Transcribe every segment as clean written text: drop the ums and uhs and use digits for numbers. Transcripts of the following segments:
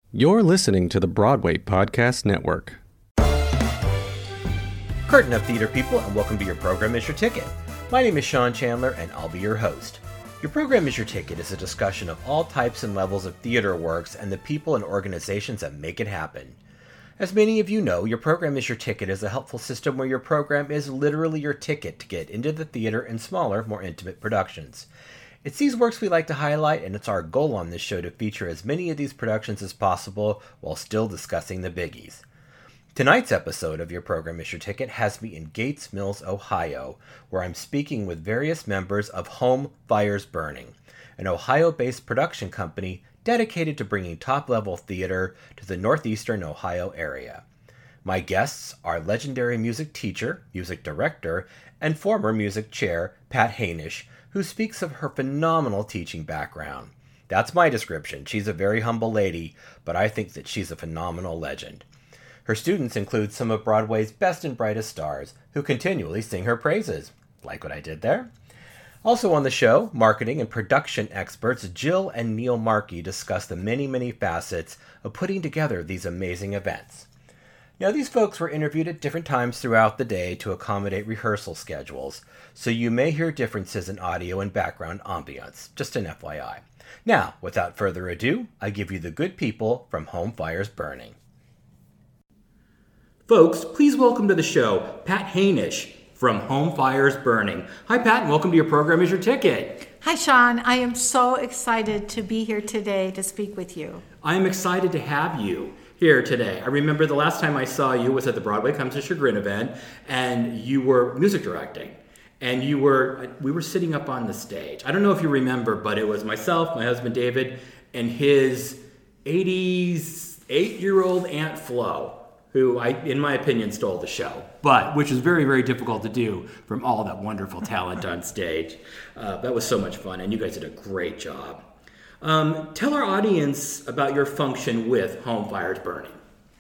You're listening to the Broadway Podcast Network. Curtain up, theater people, and welcome to Your Program is Your Ticket. My name is Sean Chandler, and I'll be your host. Your Program is Your Ticket is a discussion of all types and levels of theater works and the people and organizations that make it happen. As many of you know, Your Program is Your Ticket is a helpful system where your program is literally your ticket to get into the theater in smaller, more intimate productions. It's these works we like to highlight, and it's our goal on this show to feature as many of these productions as possible while still discussing the biggies. Tonight's episode of Your Program is Your Ticket has me in Gates Mills, Ohio, where I'm speaking with various members of Home Fires Burning, an Ohio-based production company dedicated to bringing top-level theater to the northeastern Ohio area. My guests are legendary music teacher, music director, and former music chair Pat Hainish, who speaks of her phenomenal teaching background. That's my description. She's a very humble lady, but I think that she's a phenomenal legend. Her students include some of Broadway's best and brightest stars, who continually sing her praises. Like what I did there? Also on the show, marketing and production experts Jill and Neil Markey discuss the many facets of putting together these amazing events. Now, these folks were interviewed at different times throughout the day to accommodate rehearsal schedules, so you may hear differences in audio and background ambience, just an FYI. Now, without further ado, I give you the good people from Home Fires Burning. Folks, please welcome to the show, Pat Hainish from Home Fires Burning. Hi, Pat, and welcome to Your Program is Your Ticket. Hi, Sean. I am so excited to be here today to speak with you. I am excited to have you here today. I remember the last time I saw you was at the Broadway Comes to Chagrin event, and you were music directing. And we were sitting up on the stage. I don't know if you remember, but it was myself, my husband David, and his 88-year-old Aunt Flo, who, in my opinion, stole the show, which is very difficult to do from all that wonderful talent on stage. That was so much fun, and you guys did a great job. Tell our audience about your function with Home Fires Burning.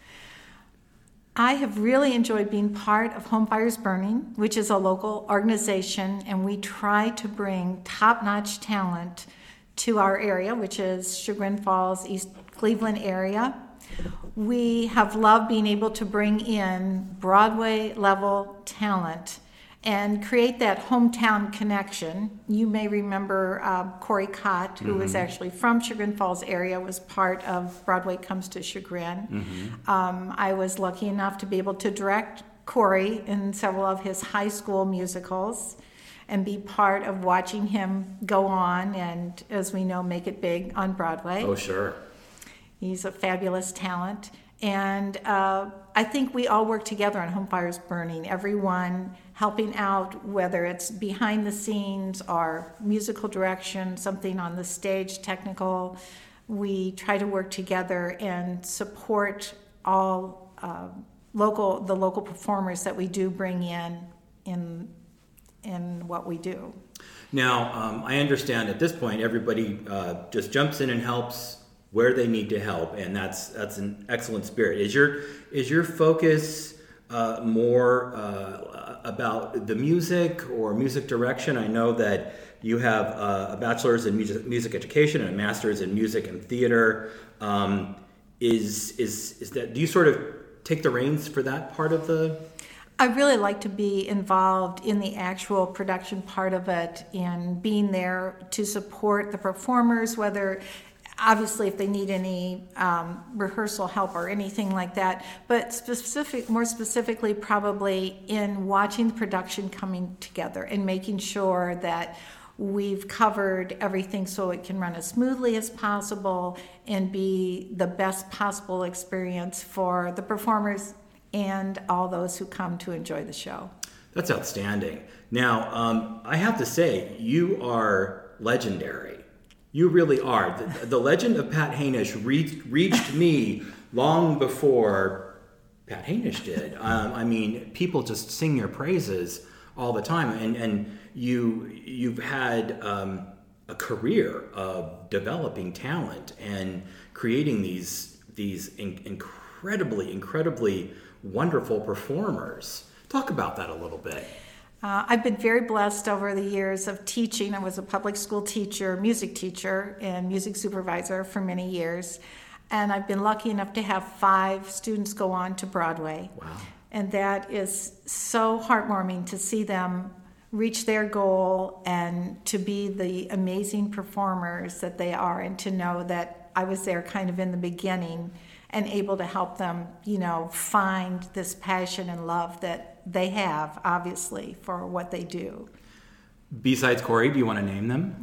I have really enjoyed being part of Home Fires Burning, which is a local organization, and we try to bring top-notch talent to our area, which is Chagrin Falls, East Cleveland area. We have loved being able to bring in Broadway-level talent and create that hometown connection. You may remember Corey Cott, who was actually from Chagrin Falls area, was part of Broadway Comes to Chagrin. I was lucky enough to be able to direct Corey in several of his high school musicals and be part of watching him go on and, as we know, make it big on Broadway. Oh, sure. He's a fabulous talent. And I think we all work together on Home Fires Burning, everyone helping out, whether it's behind the scenes or musical direction, something on the stage, technical. We try to work together and support all the local performers that we do bring in what we do. Now, I understand at this point everybody just jumps in and helps where they need to help, and that's an excellent spirit. Is your focus more about the music or music direction? I know that you have a bachelor's in music education and a master's in music and theater. Is that, do you sort of take the reins for that part of the? I really like to be involved in the actual production part of it and being there to support the performers, whether obviously if they need any rehearsal help or anything like that, but more specifically probably in watching the production coming together and making sure that we've covered everything so it can run as smoothly as possible and be the best possible experience for the performers and all those who come to enjoy the show. That's outstanding. Now, I have to say, you are legendary. You really are. The legend of Pat Hainish reached me long before Pat Hainish did. I mean, people just sing your praises all the time, and you've had a career of developing talent and creating these incredibly wonderful performers. Talk about that a little bit. I've been very blessed over the years of teaching. I was a public school teacher, music teacher, and music supervisor for many years. And I've been lucky enough to have 5 students go on to Broadway. Wow. And that is so heartwarming to see them reach their goal and to be the amazing performers that they are, and to know that I was there kind of in the beginning and able to help them, find this passion and love that they have, obviously, for what they do. Besides Corey, do you want to name them?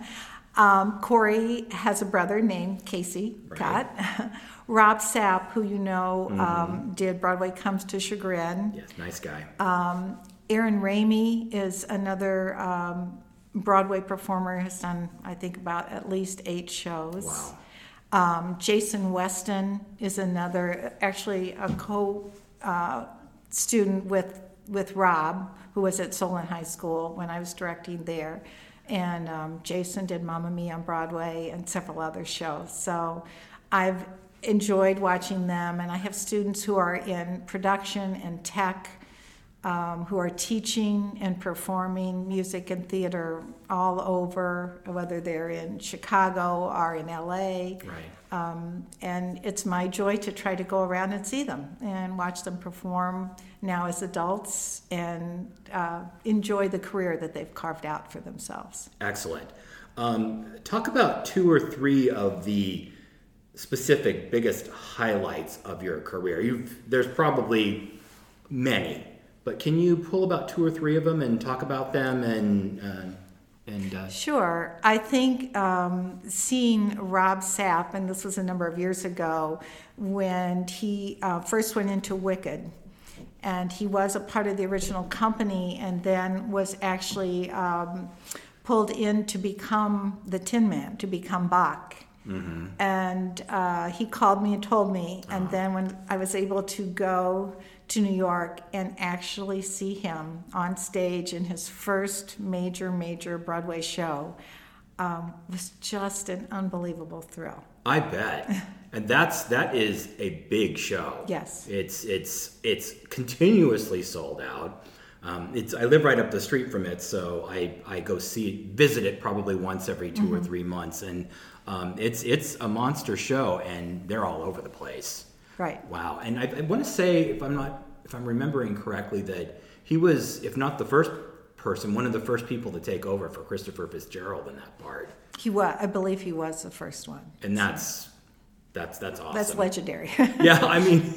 Corey has a brother named Casey Cott. Rob Sapp, who did Broadway Comes to Chagrin. Yes, nice guy. Aaron Ramey is another Broadway performer, has done, I think, about at least 8 shows. Wow. Jason Weston is another, actually a co-student with Rob, who was at Solon High School when I was directing there. And Jason did Mamma Mia on Broadway and several other shows. So I've enjoyed watching them, and I have students who are in production and tech, who are teaching and performing music and theater all over, whether they're in Chicago or in LA. Right. And it's my joy to try to go around and see them and watch them perform now as adults and enjoy the career that they've carved out for themselves. Excellent. Talk about 2 or 3 of the specific biggest highlights of your career. There's probably many, but can you pull about 2 or 3 of them and talk about them and Sure. I think seeing Rob Sapp, and this was a number of years ago, when he first went into Wicked, and he was a part of the original company and then was actually pulled in to become the Tin Man, to become Bach. Mm-hmm. And he called me and told me, and then when I was able to go to New York and actually see him on stage in his first major Broadway show, was just an unbelievable thrill. I bet. And that is a big show. Yes. It's continuously sold out. I live right up the street from it, so I go visit it probably once every 2 or 3 months, and it's a monster show, and they're all over the place. Right. Wow. And I want to say, if I'm remembering correctly, that he was, if not the first person, one of the first people to take over for Christopher Fitzgerald in that part. He was. I believe he was the first one. And that's awesome. That's legendary. Yeah, I mean,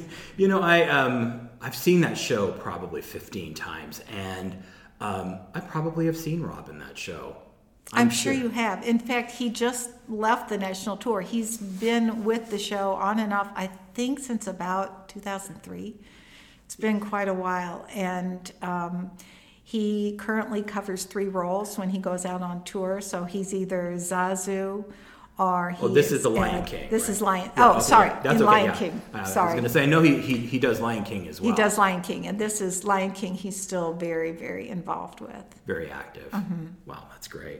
I've seen that show probably 15 times, and I probably have seen Rob in that show. I'm sure you have. In fact, he just left the national tour. He's been with the show on and off, I think, since about 2003. It's been quite a while. And he currently covers 3 roles when he goes out on tour. So he's either Zazu or he this is the Lion King. This right? is Lion. Yeah, oh, okay, sorry, yeah. That's in okay, Lion yeah. King. I was Sorry. going to say, I know he does Lion King as well. He does Lion King, and this is Lion King. He's still very, very involved with. Very active. Mm-hmm. Wow, that's great.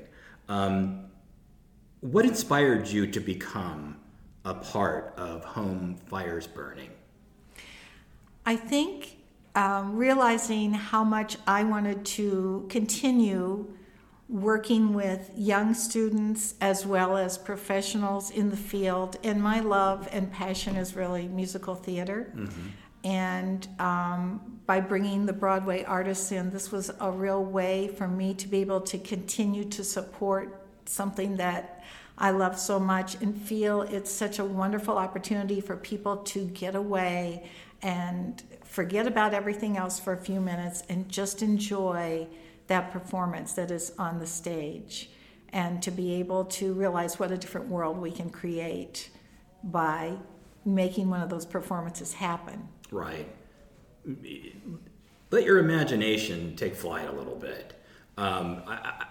What inspired you to become a part of Home Fires Burning? I think realizing how much I wanted to continue working with young students as well as professionals in the field. And my love and passion is really musical theater. Mm-hmm. And by bringing the Broadway artists in, this was a real way for me to be able to continue to support something that I love so much and feel it's such a wonderful opportunity for people to get away and forget about everything else for a few minutes and just enjoy that performance that is on the stage, and to be able to realize what a different world we can create by making one of those performances happen. Right. Let your imagination take flight a little bit. Are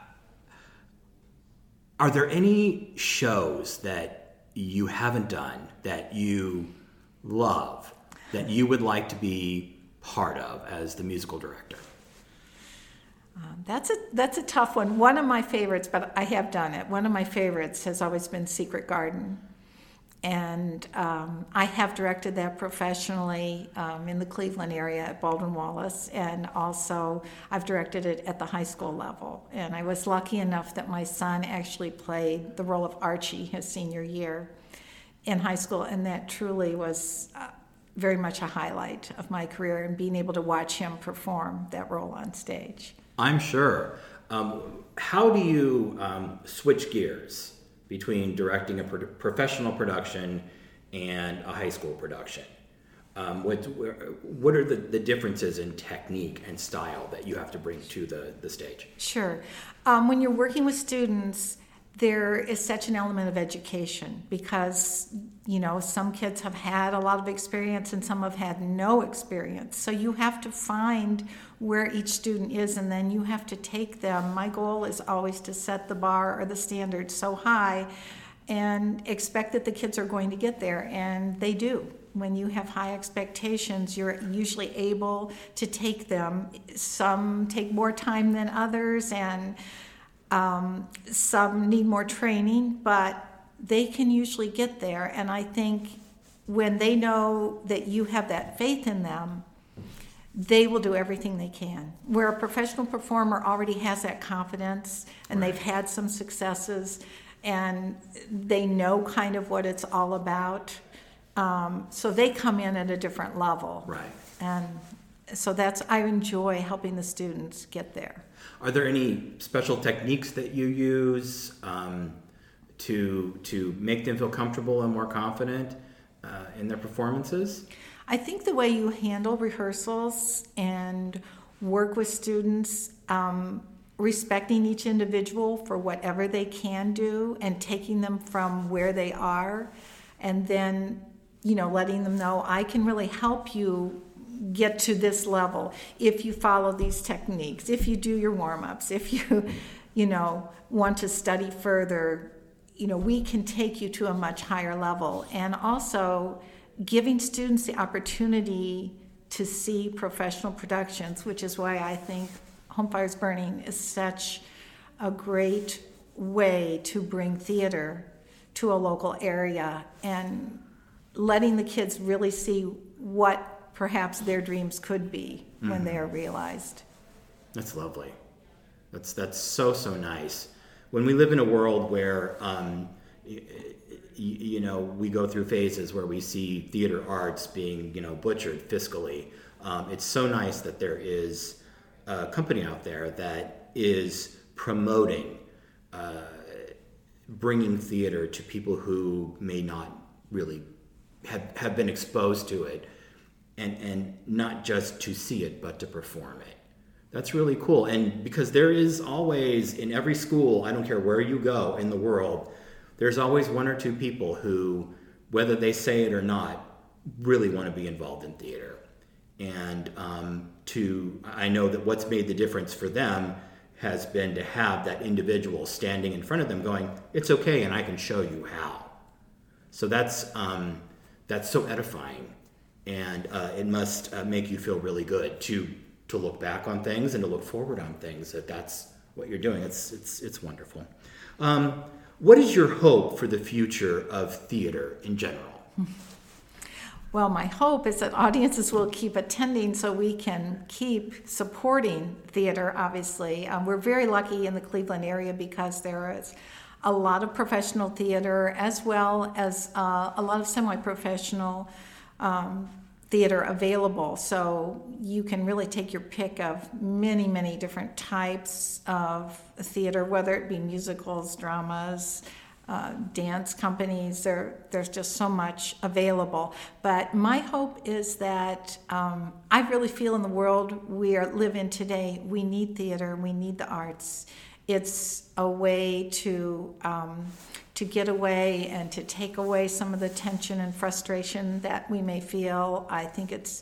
there any shows that you haven't done that you love, that you would like to be part of as the musical director? That's a tough one. One of my favorites, but I have done it. One of my favorites has always been Secret Garden. And I have directed that professionally in the Cleveland area at Baldwin Wallace, and also I've directed it at the high school level. And I was lucky enough that my son actually played the role of Archie his senior year. in high school, and that truly was very much a highlight of my career, and being able to watch him perform that role on stage. I'm sure. How do you switch gears between directing a professional production and a high school production? What are the differences in technique and style that you have to bring to the stage? Sure. When you're working with students, there is such an element of education because, some kids have had a lot of experience and some have had no experience. So you have to find where each student is, and then you have to take them. My goal is always to set the bar or the standard so high and expect that the kids are going to get there, and they do. When you have high expectations, you're usually able to take them. Some take more time than others, and some need more training, but they can usually get there. And I think when they know that you have that faith in them, they will do everything they can. Where a professional performer already has that confidence, and they've had some successes, and they know kind of what it's all about. So they come in at a different level. Right. And so I enjoy helping the students get there. Are there any special techniques that you use to make them feel comfortable and more confident in their performances? I think the way you handle rehearsals and work with students, respecting each individual for whatever they can do and taking them from where they are, and then letting them know, I can really help you get to this level if you follow these techniques, if you do your warm-ups, if you want to study further, we can take you to a much higher level. And also giving students the opportunity to see professional productions, which is why I think Home Fires Burning is such a great way to bring theater to a local area, and letting the kids really see what perhaps their dreams could be when they are realized. That's lovely. That's so nice. When we live in a world where we go through phases where we see theater arts being butchered fiscally, it's so nice that there is a company out there that is promoting bringing theater to people who may not really have been exposed to it, and not just to see it, but to perform it. That's really cool. And because there is always, in every school, I don't care where you go in the world, there's always one or two people who, whether they say it or not, really want to be involved in theater. And I know that what's made the difference for them has been to have that individual standing in front of them going, it's okay, and I can show you how. So that's so edifying, and it must make you feel really good to look back on things and to look forward on things. That's what you're doing. It's wonderful. What is your hope for the future of theater in general? Well, my hope is that audiences will keep attending so we can keep supporting theater, obviously. We're very lucky in the Cleveland area because there is a lot of professional theater as well as a lot of semi-professional theater available. So you can really take your pick of many, many different types of theater, whether it be musicals, dramas, dance companies. There's just so much available. But my hope is that I really feel in the world we live in today, we need theater, we need the arts. It's a way to get away and to take away some of the tension and frustration that we may feel. I think it's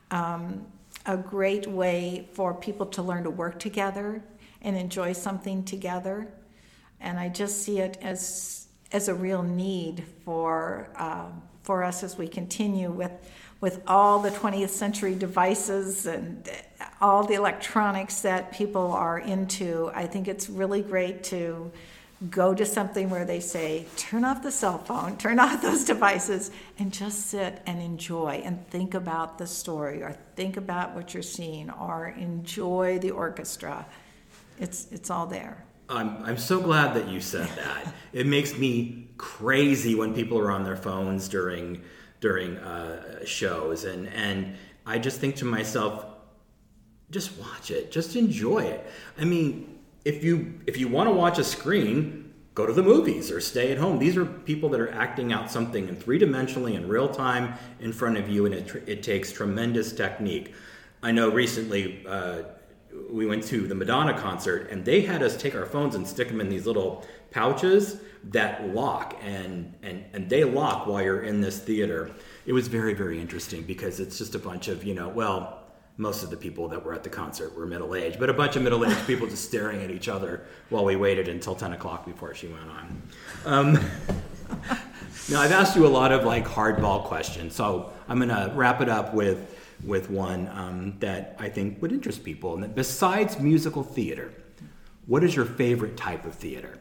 a great way for people to learn to work together and enjoy something together. And I just see it as a real need for us as we continue with all the 20th century devices and all the electronics that people are into. I think it's really great to go to something where they say, turn off the cell phone, turn off those devices, and just sit and enjoy and think about the story or think about what you're seeing or enjoy the orchestra. It's all there. I'm so glad that you said that. It makes me crazy when people are on their phones during shows, and I just think to myself, just watch it, just enjoy it. I mean, if you want to watch a screen, go to the movies or stay at home. These are people that are acting out something in three-dimensionally in real time in front of you, and it takes tremendous technique. I know recently we went to the Madonna concert, and they had us take our phones and stick them in these little pouches that lock, and they lock while you're in this theater. It was very, very interesting because it's just a bunch of, most of the people that were at the concert were middle-aged, but a bunch of middle-aged people just staring at each other while we waited until 10 o'clock before she went on. Now, I've asked you a lot of hardball questions, so I'm going to wrap it up with one that I think would interest people. And that besides musical theater, what is your favorite type of theater?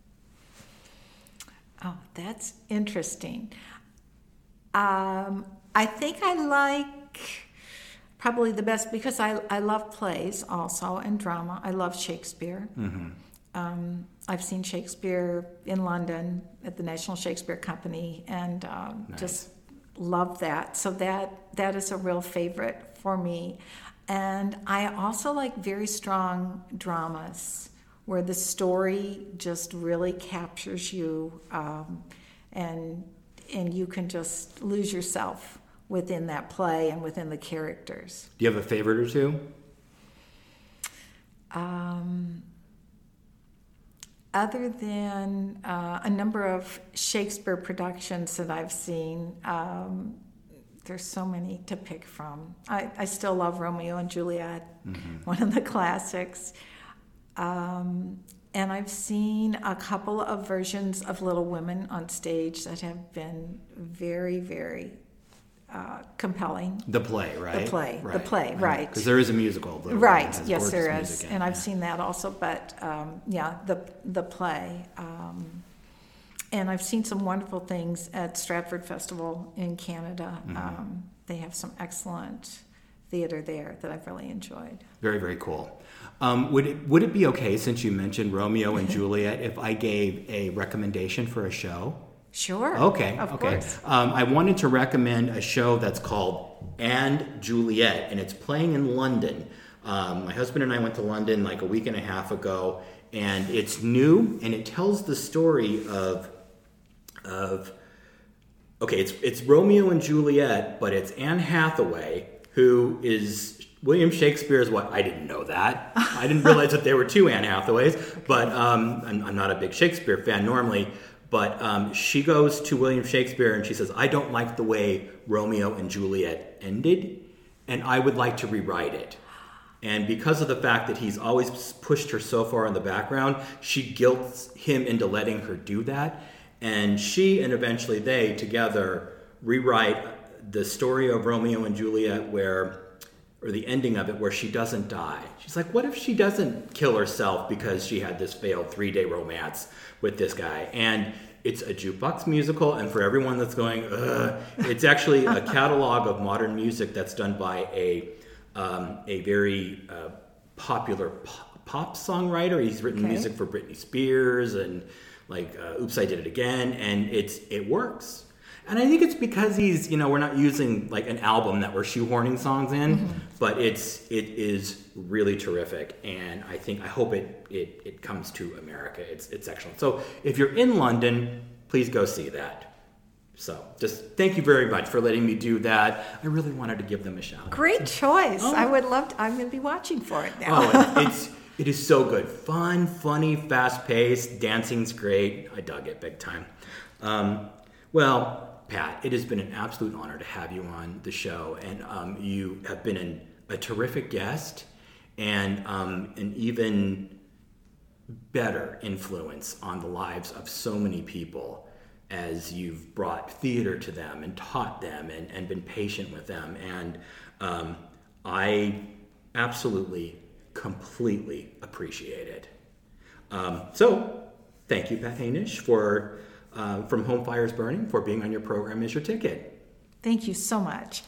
Oh, that's interesting. I think I like probably the best, because I love plays also and drama. I love Shakespeare. Mm-hmm. I've seen Shakespeare in London at the National Shakespeare Company, and Nice. Just love that. So that is a real favorite for me. And I also like very strong dramas where the story just really captures you, and you can just lose yourself within that play and within the characters. Do you have a favorite or two? Other than a number of Shakespeare productions that I've seen, there's so many to pick from. I still love Romeo and Juliet, mm-hmm. one of the classics. And I've seen a couple of versions of Little Women on stage that have been very, very compelling. The play, right? The play, right. Because there is a musical. Right, yes, there is. And I've seen that also, but the play. And I've seen some wonderful things at Stratford Festival in Canada. Mm-hmm. They have some excellent theater there that I've really enjoyed. Very, very cool. Would it be okay, since you mentioned Romeo and Juliet, if I gave a recommendation for a show? Sure. Okay. Of course. I wanted to recommend a show that's called And Juliet, and it's playing in London. My husband and I went to London like a week and a half ago, and it's new, and it tells the story of it's Romeo and Juliet, but it's Anne Hathaway, who is William Shakespeare's what? I didn't know that. I didn't realize that there were two Anne Hathaways, but I'm not a big Shakespeare fan normally. But she goes to William Shakespeare and she says, I don't like the way Romeo and Juliet ended, and I would like to rewrite it. And because of the fact that he's always pushed her so far in the background, she guilts him into letting her do that. And she and eventually they together rewrite the story of Romeo and Juliet or the ending of it where she doesn't die. She's like, what if she doesn't kill herself because she had this failed 3-day romance with this guy? And it's a jukebox musical, and for everyone that's going, ugh, it's actually a catalog of modern music that's done by a very popular pop songwriter. He's written music for Britney Spears and Oops, I Did It Again, and it works. And I think it's because he's, we're not using like an album that we're shoehorning songs in, mm-hmm. but it is really terrific. And I hope it comes to America. It's excellent. So if you're in London, please go see that. So just thank you very much for letting me do that. I really wanted to give them a shout out. Great choice. Oh. I would love to. I'm going to be watching for it now. It is so good. Fun, funny, fast-paced. Dancing's great. I dug it big time. Well, Pat, it has been an absolute honor to have you on the show, and you have been a terrific guest and an even better influence on the lives of so many people as you've brought theater to them and taught them and been patient with them. And I absolutely, completely appreciate it. So thank you, Pat Hainish, from Home Fires Burning, for being on your program Is Your Ticket. Thank you so much.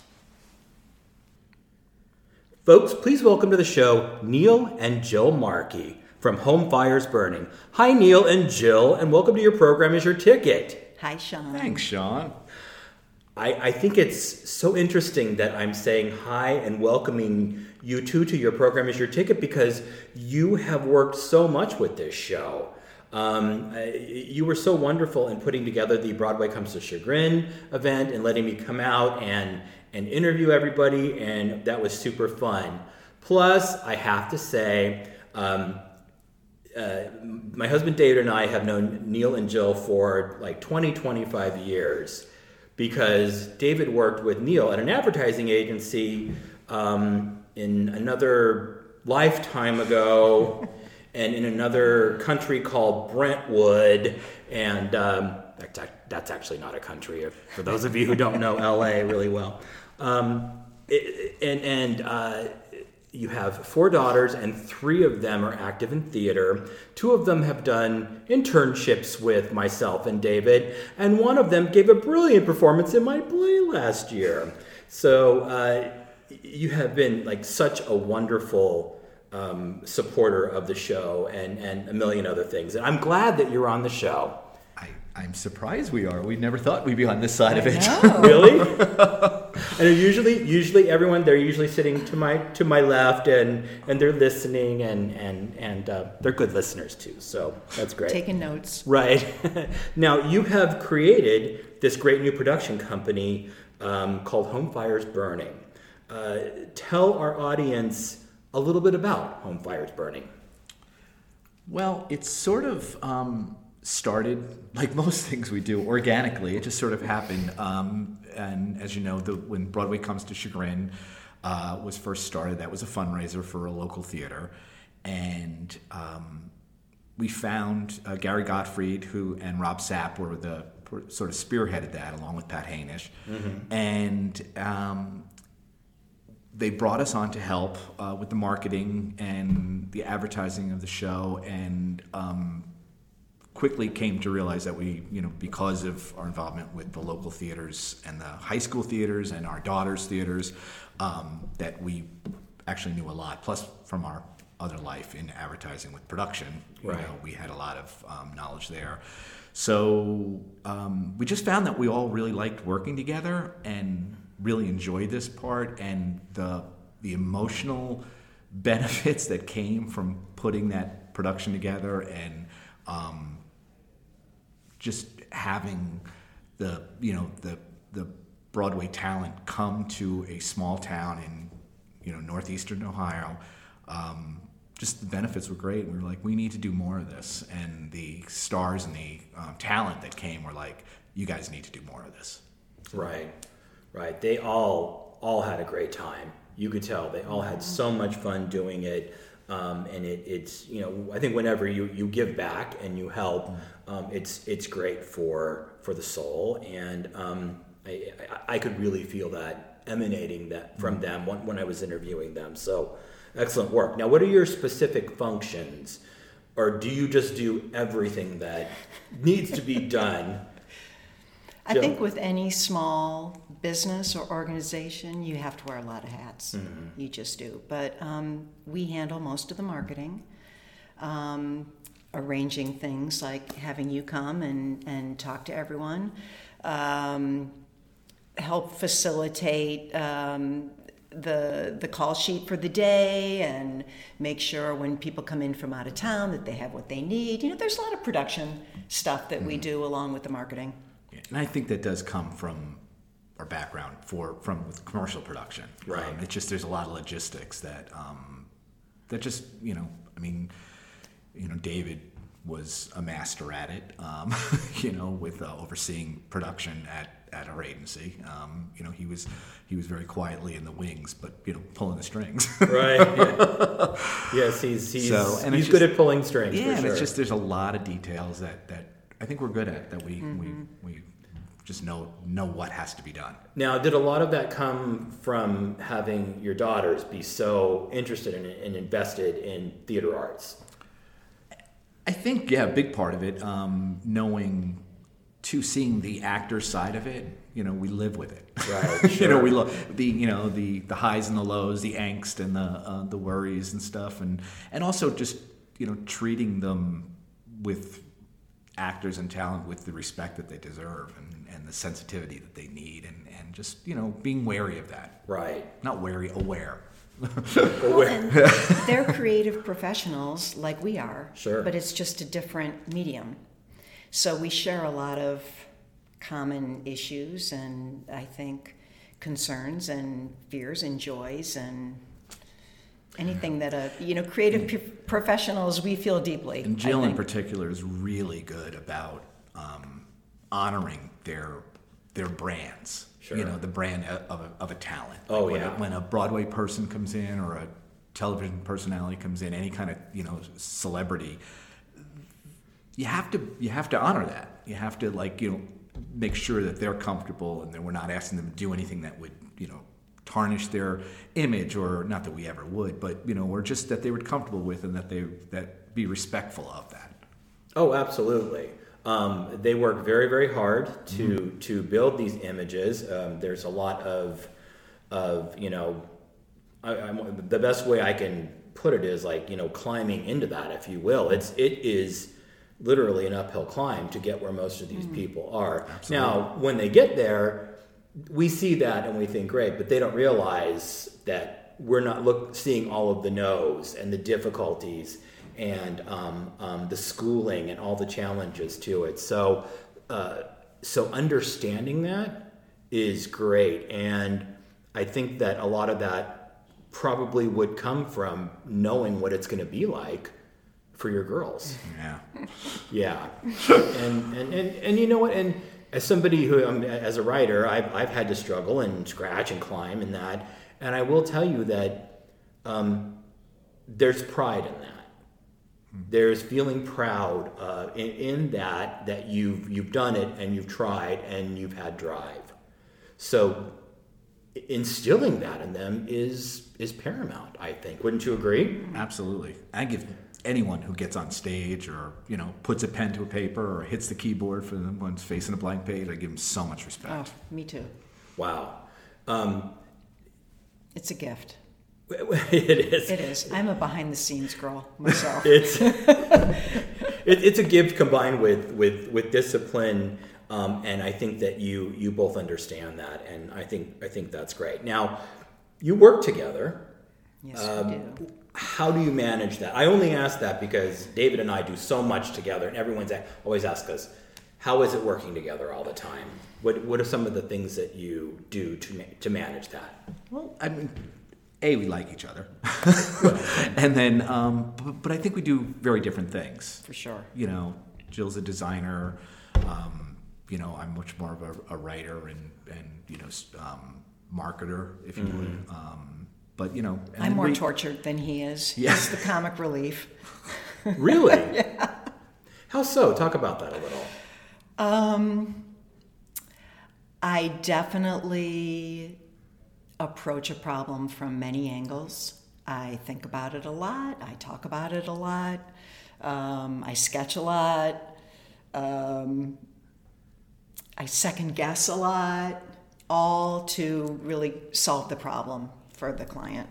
Folks, please welcome to the show Neil and Jill Markey, from Home Fires Burning. Hi, Neil and Jill, and welcome to Your Program Is Your Ticket. Hi, Sean. Thanks, Sean. I think it's so interesting that I'm saying hi and welcoming you two to Your Program Is Your Ticket because you have worked so much with this show. You were so wonderful in putting together the Broadway Comes to Chagrin event and letting me come out and interview everybody, and that was super fun. Plus, I have to say, my husband David and I have known Neil and Jill for like 25 years because David worked with Neil at an advertising agency in another lifetime ago and in another country called Brentwood, and that's actually not a country for those of you who don't know LA really well. You have 4 daughters, and 3 of them are active in theater. 2 of them have done internships with myself and David, and 1 of them gave a brilliant performance in my play last year. So you have been like such a wonderful supporter of the show and a million other things. And I'm glad that you're on the show. I'm surprised we are. We never thought we'd be on this side of it. Really? And usually everyone, they're usually sitting to my left and they're listening and they're good listeners too. So that's great. Taking notes. Right. Now you have created this great new production company called Home Fires Burning. Tell our audience a little bit about Home Fires Burning. Well, it's sort of started, like most things we do, organically. It just sort of happened. And as you know, when Broadway Comes to Chagrin was first started, that was a fundraiser for a local theater. And we found Gary Gottfried and Rob Sapp were sort of spearheaded that, along with Pat Hainish. Mm-hmm. And they brought us on to help with the marketing and the advertising of the show, and quickly came to realize that we, because of our involvement with the local theaters and the high school theaters and our daughters' theaters, that we actually knew a lot. Plus, from our other life in advertising with production, right. We had a lot of knowledge there. So we just found that we all really liked working together and really enjoyed this part, and the emotional benefits that came from putting that production together, and just having the Broadway talent come to a small town in northeastern Ohio. Just the benefits were great. We were like, we need to do more of this, and the stars and the talent that came were like, you guys need to do more of this. Right. They all had a great time. You could tell they all had so much fun doing it. And it's I think whenever you give back and you help, it's great for the soul, and I could really feel that emanating from them when I was interviewing them. So excellent work. Now, what are your specific functions, or do you just do everything that needs to be done? I think with any small business or organization, you have to wear a lot of hats. Mm-hmm. You just do. But we handle most of the marketing, arranging things like having you come and talk to everyone, help facilitate the call sheet for the day, and make sure when people come in from out of town that they have what they need. There's a lot of production stuff that we do along with the marketing. And I think that does come from our background with commercial production. Right. It's just there's a lot of logistics that just David was a master at it. With overseeing production at our agency. He was very quietly in the wings, but pulling the strings. Right. Yeah. Yes, he's good at pulling strings. Yeah, for and sure. it's just there's a lot of details that I think we're good at, that we just know what has to be done. Now, did a lot of that come from having your daughters be so interested in and invested in theater arts? I think, a big part of it, seeing the actor side of it. We live with it. Right. Sure. We love the highs and the lows, the angst and the worries and stuff, and also just treating them with actors and talent with the respect that they deserve and the sensitivity that they need, and just being wary of that. Right. Not wary, aware. Well, and they're creative professionals like we are, Sure. but it's just a different medium. So we share a lot of common issues and I think concerns and fears and joys and anything that creative professionals we feel deeply. And Jill in particular is really good about honoring their brands. Sure. The brand of a talent. Oh, Like yeah. when a Broadway person comes in or a television personality comes in, any kind of celebrity, you have to honor that. You have to make sure that they're comfortable and that we're not asking them to do anything that would tarnish their image, or not that we ever would, but or just that they were comfortable with, and that be respectful of that. Oh, absolutely. They work very, very hard to build these images. There's a lot of the best way I can put it is climbing into that, if you will. It is literally an uphill climb to get where most of these people are. Absolutely. Now, when they get there, we see that and we think great, but they don't realize that we're not seeing all of the no's and the difficulties and the schooling and all the challenges to it. So understanding that is great, and I think that a lot of that probably would come from knowing what it's going to be like for your girls. Yeah. And you know what? And as somebody who, as a writer, I've had to struggle and scratch and climb in that, and I will tell you that there's pride in that. There's feeling proud in that you've done it and you've tried and you've had drive. So instilling that in them is paramount, I think. Wouldn't you agree? Absolutely. I give anyone who gets on stage or puts a pen to a paper or hits the keyboard for them one's facing a blank page, I give them so much respect. Oh, me too. Wow. It's a gift. It is. It is. I'm a behind-the-scenes girl myself. It's a gift combined with discipline, and I think that you both understand that, and I think that's great. Now, you work together. Yes, we do. How do you manage that? I only ask that because David and I do so much together, and everyone's always asks us, how is it working together all the time? What are some of the things that you do to manage that? Well, I mean, we like each other, and then, but I think we do very different things. For sure. Jill's a designer. I'm much more of a writer and marketer, if you would. But and I'm more tortured than he is. Yeah. He's the comic relief. Really? Yeah. How so? Talk about that a little. I definitely approach a problem from many angles. I think about it a lot. I talk about it a lot. I sketch a lot. I second guess a lot, all to really solve the problem for the client.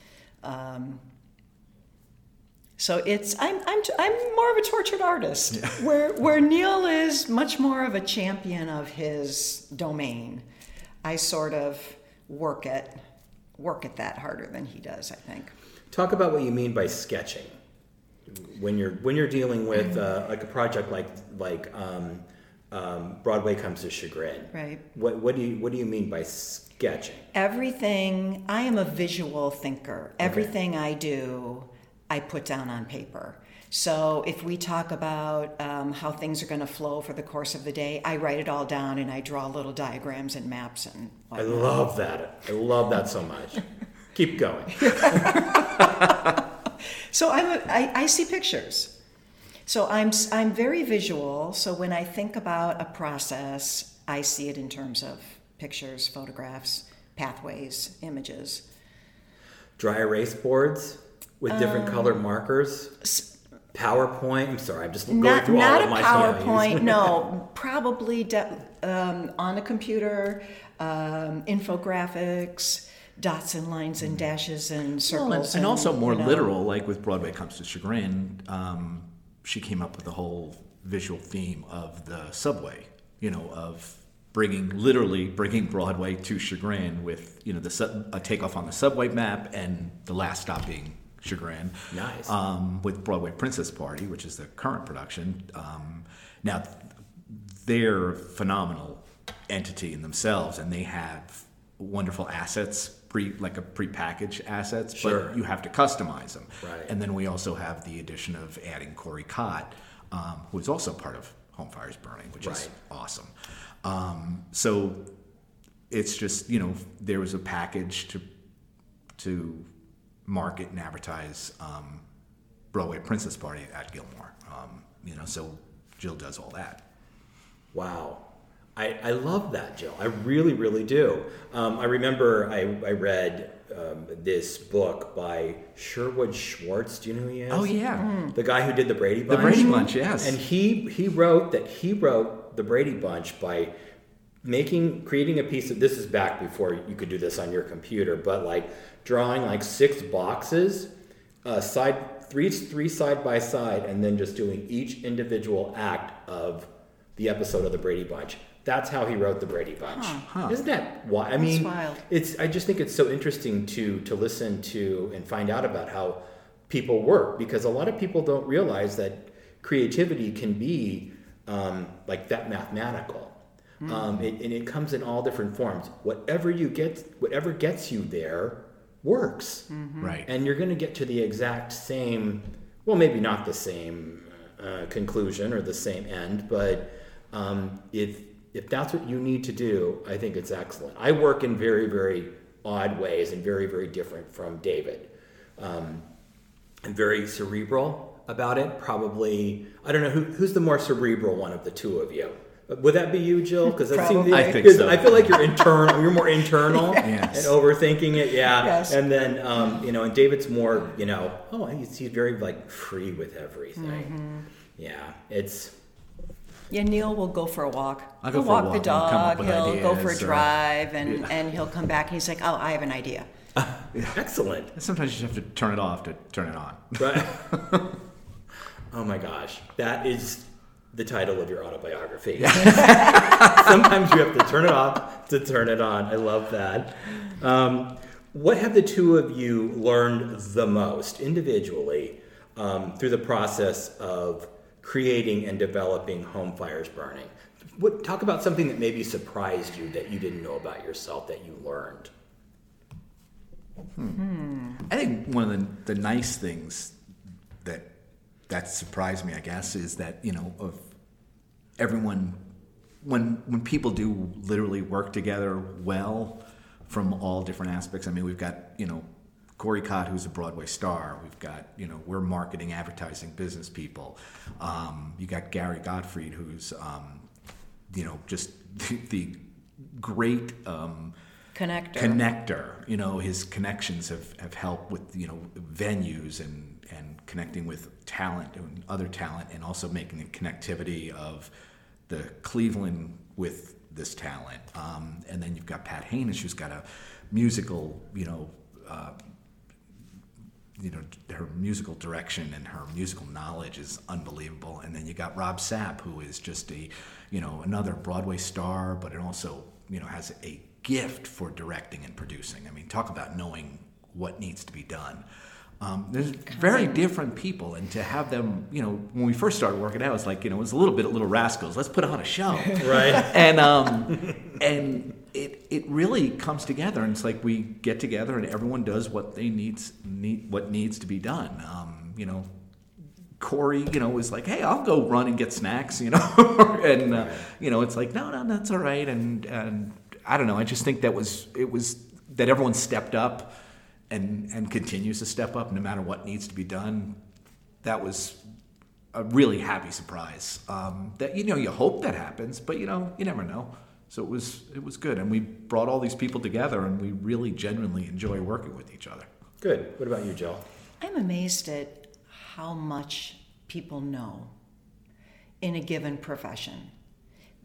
So I'm more of a tortured artist, where Neil is much more of a champion of his domain. I sort of work at that harder than he does, I think. Talk about what you mean by sketching. When you're dealing with like a project like Broadway Comes to Chagrin. Right. What do you mean by sketching? Everything. I am a visual thinker. Okay. Everything I do, I put down on paper. So if we talk about how things are going to flow for the course of the day, I write it all down and I draw little diagrams and maps and whatnot. I love that. I love that so much. Keep going. So I see pictures. So I'm very visual. So when I think about a process, I see it in terms of pictures, photographs, pathways, images. Dry erase boards with different colored markers. PowerPoint. I'm sorry, I'm just going through all of my Not a PowerPoint. scenarios. No, probably on a computer, infographics, dots and lines and dashes and circles. And also more you know. literal, like with Broadway Comes to Chagrin, she came up with the whole visual theme of the subway, of literally bringing Broadway to Chagrin with, a takeoff on the subway map and the last stop being Chagrin. Nice. With Broadway Princess Party, which is the current production. Now, they're a phenomenal entity in themselves, and they have wonderful assets, prepackaged assets, Sure. but you have to customize them. Right. And then we also have the addition of adding Corey Cott, who is also part of Home Fires Burning, which is awesome. So it's just, there was a package to market and advertise Broadway Princess Party at Gilmore. So Jill does all that. Wow. I love that, Jill. I really, really do. I remember I read this book by Sherwood Schwartz. Do you know who he is? Oh, yeah. The guy who did the Brady Bunch. The Brady Bunch, yes. And he wrote the Brady Bunch by creating a piece of, this is back before you could do this on your computer, but drawing 6 boxes, three side by side, and then just doing each individual act of the episode of the Brady Bunch. That's how he wrote the Brady Bunch. Isn't that wild? I mean, wild. I just think it's so interesting to listen to and find out about how people work, because a lot of people don't realize that creativity can be that mathematical. And it comes in all different forms. Whatever gets you there works. Mm-hmm. Right. And you're going to get to the exact same, well, maybe not the same conclusion or the same end, but if that's what you need to do, I think it's excellent. I work in very, very odd ways and very, very different from David. I'm very cerebral about it. Probably, I don't know who's the more cerebral one of the two of you. Would that be you, Jill? Because I think so. I feel like you're internal. You're more internal Yes. and overthinking it. Yeah. Yes. And then and David's more he's very free with everything. Mm-hmm. Yeah. Yeah, Neil will go for a walk. I'll go He'll for a walk walk the and come up dog. with He'll go for a ideas, drive, and he'll come back and he's like, "Oh, I have an idea." Excellent. Sometimes you just have to turn it off to turn it on. Right. Oh my gosh, that is the title of your autobiography. Sometimes you have to turn it off to turn it on. I love that. What have the two of you learned the most individually through the process of creating and developing Home Fires Burning? Talk about something that maybe surprised you that you didn't know about yourself that you learned. I think one of the nice things that surprised me, I guess, is that, of everyone, when people do literally work together well from all different aspects. I mean, we've got, Corey Cott, who's a Broadway star. We've got, we're marketing, advertising, business people. You got Gary Gottfried, who's, just the great connector. His connections have helped with, venues and connecting with talent and other talent, and also making the connectivity of the Cleveland with this talent. And then you've got Pat Hainish, who's got a musical, her musical direction and her musical knowledge is unbelievable. And then you got Rob Sapp, who is just another Broadway star, but it also, has a gift for directing and producing. I mean, talk about knowing what needs to be done. There's very different people, and to have them, when we first started working out, it was like, it was a little bit of Little Rascals. Let's put on a show, Right? And it really comes together, and it's like we get together, and everyone does what needs to be done. Corey, was like, hey, I'll go run and get snacks, and it's like, no, that's all right, and I don't know. I just think it was that everyone stepped up. And continues to step up no matter what needs to be done. That was a really happy surprise. That you hope that happens, but you never know. So it was good, and we brought all these people together, and we really genuinely enjoy working with each other. Good. What about you, Jill? I'm amazed at how much people know in a given profession.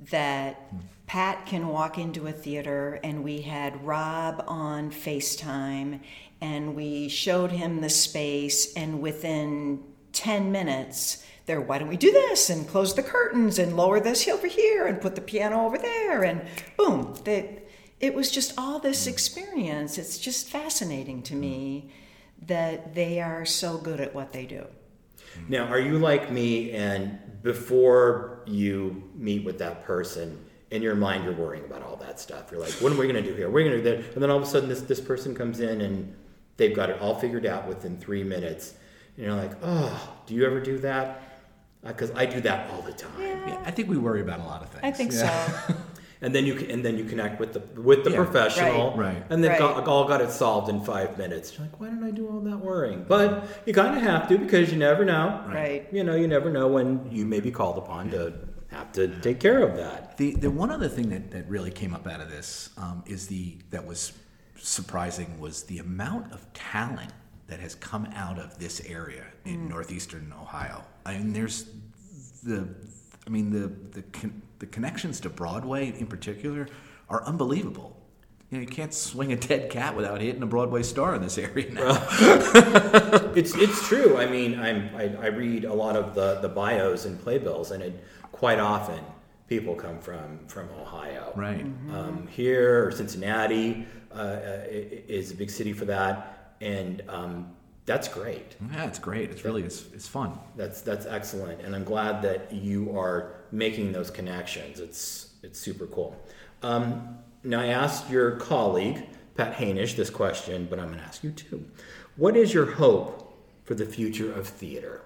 that Pat can walk into a theater, and we had Rob on FaceTime, and we showed him the space, and within 10 minutes, why don't we do this, and close the curtains, and lower this over here, and put the piano over there, and boom. It was just all this experience. It's just fascinating to me that they are so good at what they do. Now, are you like me, and before you meet with that person, in your mind you're worrying about all that stuff? You're like, what are we going to do here? We're going to do that. And then all of a sudden this person comes in and they've got it all figured out within 3 minutes. And you're like, oh, do you ever do that? Because I do that all the time. Yeah, I think we worry about a lot of things. I think so. And then you connect with the professional, right. And they've all got it solved in 5 minutes. You're like, why didn't I do all that worrying? But you kind of have to, because you never know. Right. You know, you never know when you may be called upon to have to take care of that. The one other thing that really came up out of this that was surprising was the amount of talent that has come out of this area in northeastern Ohio. I mean, there's the connections to Broadway in particular are unbelievable. You know, you can't swing a dead cat without hitting a Broadway star in this area now. It's true. I mean, I read a lot of the bios and playbills, and quite often people come from Ohio. Right. Here, or Cincinnati is a big city for that. And that's great. Yeah, it's great. It's fun. That's excellent, and I'm glad that you are making those connections. It's super cool. Now, I asked your colleague Pat Hainish this question, but I'm going to ask you too. What is your hope for the future of theater?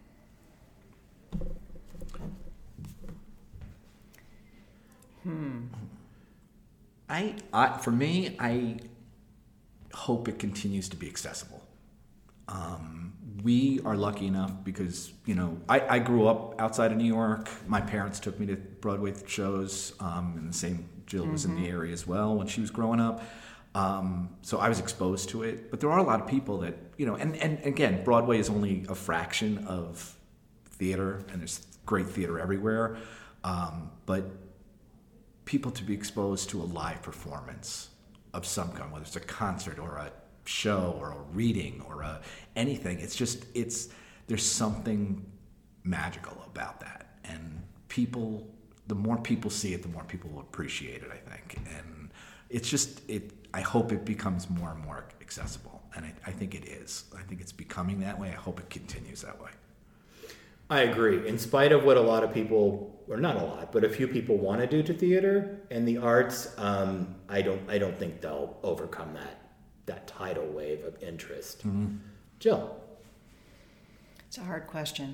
For me, I hope it continues to be accessible. We are lucky enough because, you know, I grew up outside of New York. My parents took me to Broadway shows, and the same Jill was in the area as well when she was growing up. So I was exposed to it. But there are a lot of people that, you know, and again, Broadway is only a fraction of theater, and there's great theater everywhere. But people to be exposed to a live performance of some kind, whether it's a concert or a show or a reading or anything, there's something magical about that, and the more people see it, the more people will appreciate it, I think. And I hope it becomes more and more accessible, and I think it is. I think it's becoming that way. I hope it continues that way. I agree. In spite of what a lot of people, or not a lot, but a few people want to do to theater and the arts, I don't think they'll overcome that tidal wave of interest. Mm-hmm. Jill? It's a hard question.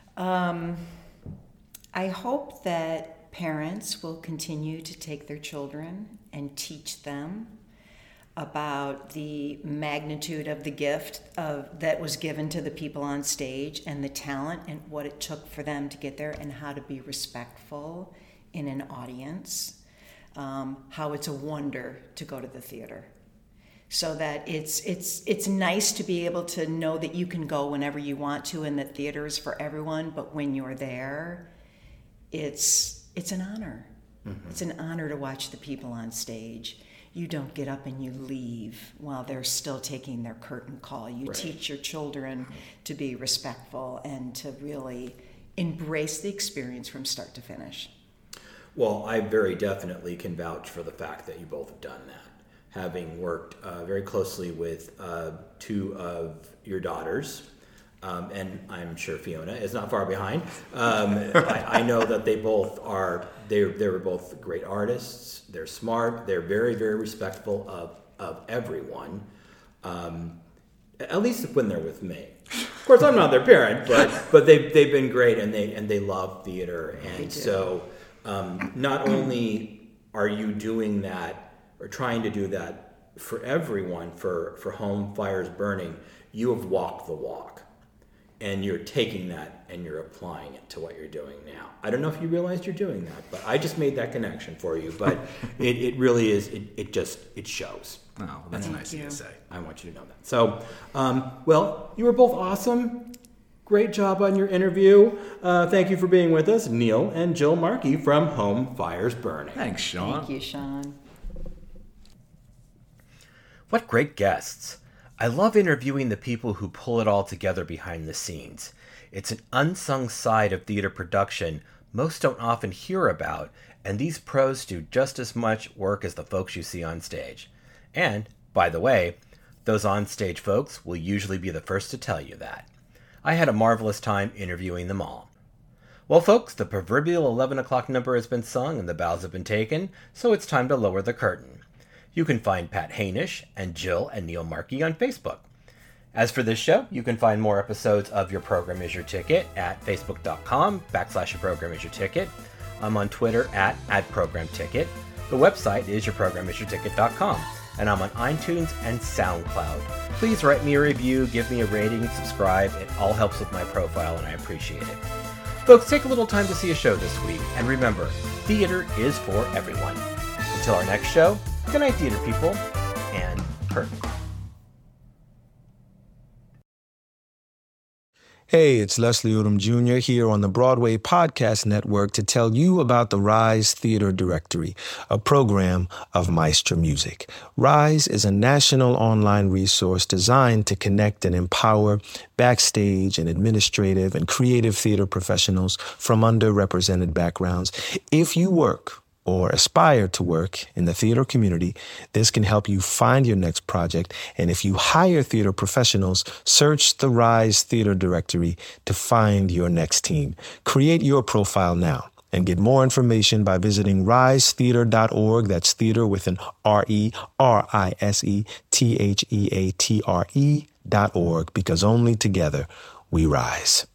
I hope that parents will continue to take their children and teach them about the magnitude of the gift that was given to the people on stage, and the talent and what it took for them to get there, and how to be respectful in an audience, how it's a wonder to go to the theater. So that it's nice to be able to know that you can go whenever you want to, and that theater is for everyone, but when you're there, it's an honor. Mm-hmm. It's an honor to watch the people on stage. You don't get up and you leave while they're still taking their curtain call. You teach your children to be respectful and to really embrace the experience from start to finish. Well, I very definitely can vouch for the fact that you both have done that. Having worked very closely with two of your daughters, and I'm sure Fiona is not far behind. I know that they were both great artists. They're smart. They're very, very respectful of everyone, at least when they're with me. Of course, I'm not their parent, but they've been great, and they love theater. And so not only are you doing that, or trying to do that for everyone, for Home Fires Burning, you have walked the walk, and you're taking that and you're applying it to what you're doing now. I don't know if you realized you're doing that, but I just made that connection for you. But it really is, it shows. Oh, that's nice of you to say. I want you to know that. So, well, you were both awesome. Great job on your interview. Thank you for being with us, Neil and Jill Markey from Home Fires Burning. Thanks, Sean. Thank you, Sean. What great guests. I love interviewing the people who pull it all together behind the scenes. It's an unsung side of theater production most don't often hear about, and these pros do just as much work as the folks you see on stage. And, by the way, those on-stage folks will usually be the first to tell you that. I had a marvelous time interviewing them all. Well, folks, the proverbial 11 o'clock number has been sung and the bows have been taken, so it's time to lower the curtain. You can find Pat Hainish and Jill and Neil Markey on Facebook. As for this show, you can find more episodes of Your Program Is Your Ticket at facebook.com/Your Program Is Your Ticket. I'm on Twitter at @ProgramTicket. The website is yourprogramisyourticket.com, and I'm on iTunes and SoundCloud. Please write me a review, give me a rating, subscribe. It all helps with my profile, and I appreciate it. Folks, take a little time to see a show this week, and remember, theater is for everyone. Until our next show, good night, theater people, and curtain. Hey, it's Leslie Odom Jr. here on the Broadway Podcast Network to tell you about the Rise Theater Directory, a program of Maestro Music. Rise is a national online resource designed to connect and empower backstage and administrative and creative theater professionals from underrepresented backgrounds. If you work or aspire to work in the theater community, this can help you find your next project. And if you hire theater professionals, search the Rise Theater Directory to find your next team. Create your profile now and get more information by visiting risetheater.org. That's theater with an RERISETHEATRE.org, because only together we rise.